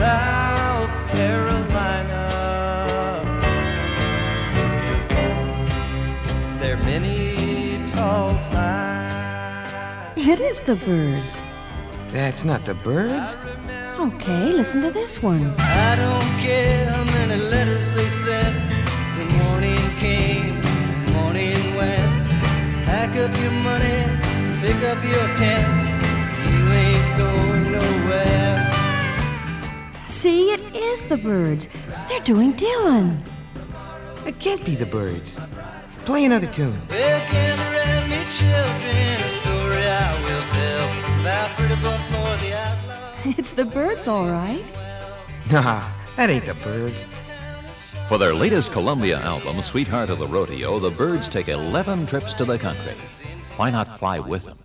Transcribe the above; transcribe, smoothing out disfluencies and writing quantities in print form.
South Carolina. There are many tall pines. It is the Byrds. That's not the Byrds. Okay, listen to this one. I don't care how many letters they sent. The morning came, the morning went. Pack up your money, pick up your tent. You ain't going nowhere. See, it is the Byrds. They're doing Dylan. It can't be the Byrds. Play another tune. Well, gather round me, children, a story I will tell about Pretty Buffalo the outlaw. It's the Byrds, all right. Nah, that ain't the Byrds. For their latest Columbia album, Sweetheart of the Rodeo, the Byrds take 11 trips to the country. Why not fly with them?